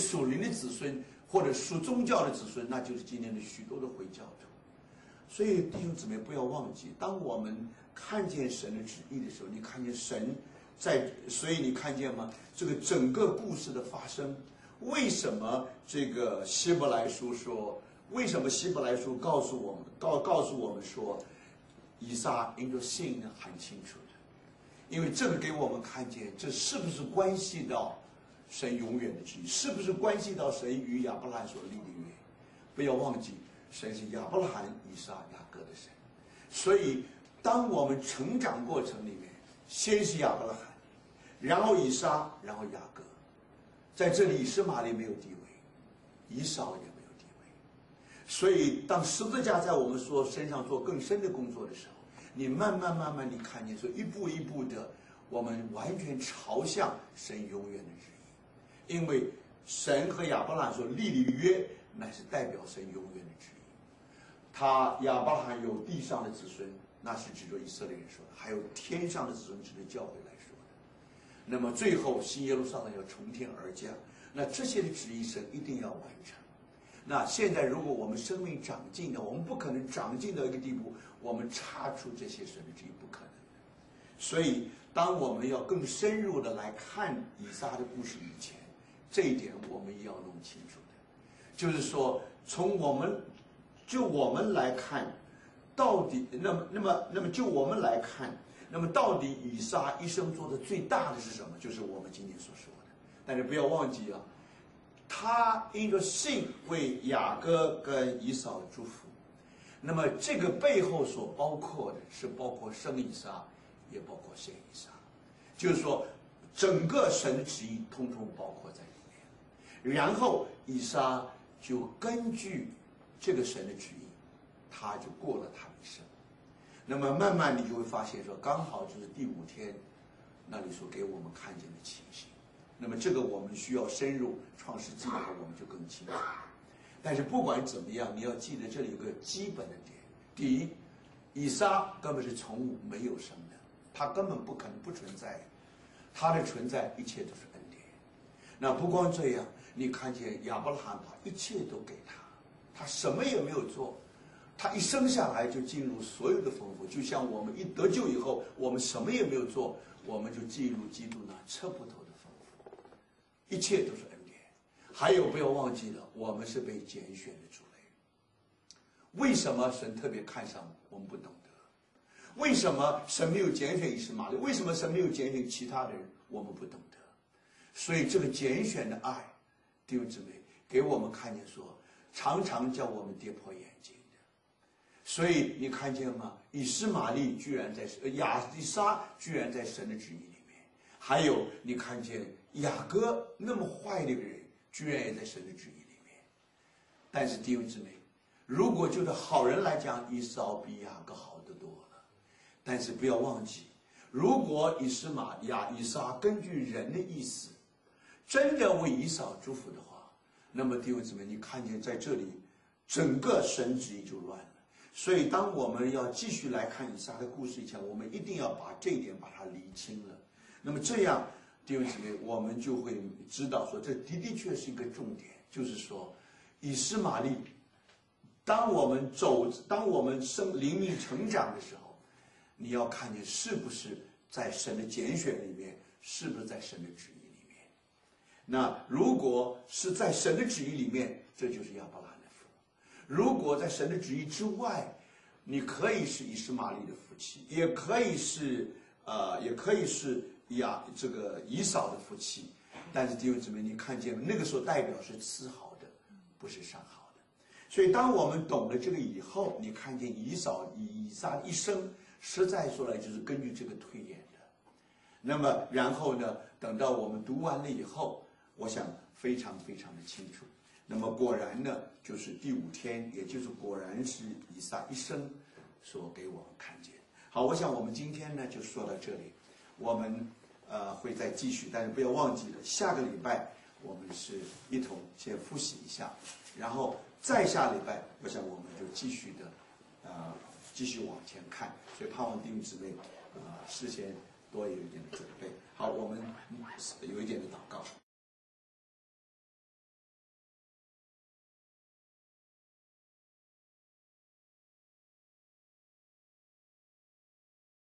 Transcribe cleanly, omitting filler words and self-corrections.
属灵的子孙或者属宗教的子孙，那就是今天的许多的回教徒。所以弟兄姊妹不要忘记，当我们看见神的旨意的时候，你看见神在，所以你看见吗？这个整个故事的发生，为什么这个希伯来书说？为什么希伯来书告诉我们说，以撒因着信呢很清楚的？因为这个给我们看见，这是不是关系到神永远的旨意？是不是关系到神与亚伯拉罕所立的约？不要忘记，神是亚伯拉罕、以撒、雅各的神。所以，当我们成长过程里面，先是亚伯拉罕，然后以撒，然后雅各。在这里，以实玛利没有地位，以扫也没有地位。所以，当十字架在我们身上做更深的工作的时候，你慢慢地看见，说一步一步的，我们完全朝向神永远的旨意。因为神和亚伯拉罕所立的约，乃是代表神永远的旨意。亚伯拉罕有地上的子孙，那是指着以色列人说的；还有天上的子孙，指着教会来说的。那么最后新耶路撒冷要从天而降，那这些的旨意神一定要完成。那现在如果我们生命长进的，我们不可能长进到一个地步，我们查出这些神的旨意，不可能的。所以当我们要更深入的来看以撒的故事以前，这一点我们也要弄清楚的，就是说从我们来看，到底那么就我们来看，那么到底以撒一生做的最大的是什么？就是我们今天所说的。但是不要忘记啊，他因着信为雅各跟以扫祝福，那么这个背后所包括的是包括生以撒，也包括献以撒，就是说整个神的旨意通通包括在里面。然后以撒就根据这个神的旨意，他就过了他的一生。那么慢慢你就会发现说，刚好就是第5天那里所给我们看见的情形。那么这个我们需要深入创世纪以后，我们就更清楚。但是不管怎么样，你要记得这里有个基本的点：第一，以撒根本是从无没有生的，他根本不可能不存在，他的存在一切都是恩典。那不光这样，你看见亚伯拉罕把一切都给他，他什么也没有做，他一生下来就进入所有的丰富。就像我们一得救以后，我们什么也没有做，我们就进入基督那测不透的丰富，一切都是恩典。还有不要忘记了，我们是被拣选的族类。为什么神特别看上我们不懂得？为什么神没有拣选以实玛利？为什么神没有拣选其他的人？我们不懂得。所以这个拣选的爱，弟兄姊妹，给我们看见说，常常叫我们跌破眼镜的。所以你看见吗？以实玛利居然在以撒居然在神的旨意里面。还有你看见雅各那么坏的一个人，居然也在神的旨意里面。但是弟兄姊妹，如果就着好人来讲，以扫比雅各好得多了。但是不要忘记，如果以撒根据人的意思，真的为以扫祝福的话，那么弟兄姊妹，你看见在这里，整个神旨意就乱了。所以当我们要继续来看以撒的故事以前，我们一定要把这一点把它厘清了。那么这样，弟兄姊妹，我们就会知道说，这的确是一个重点，就是说，以实玛利，当我们灵命成长的时候，你要看见是不是在神的拣选里面，是不是在神的旨意里面。那如果是在神的旨意里面，这就是亚伯拉罕的福；如果在神的旨意之外，你可以是以实玛利的夫妻，也可以是以扫的夫妻。但是弟兄姊妹，你看见那个所代表是次好的，不是上好的。所以当我们懂了这个以后，你看见以撒一生实在说来就是根据这个推演的。那么然后呢，等到我们读完了以后，我想非常非常的清楚。那么果然呢，就是第5天，也就是果然是以撒一生所给我们看见。好，我想我们今天呢就说到这里，我们会再继续，但是不要忘记了，下个礼拜我们是一同先复习一下，然后再下礼拜，我想我们就继续往前看。所以盼望弟兄姊妹事先多有一点的准备。好，我们有一点的祷告。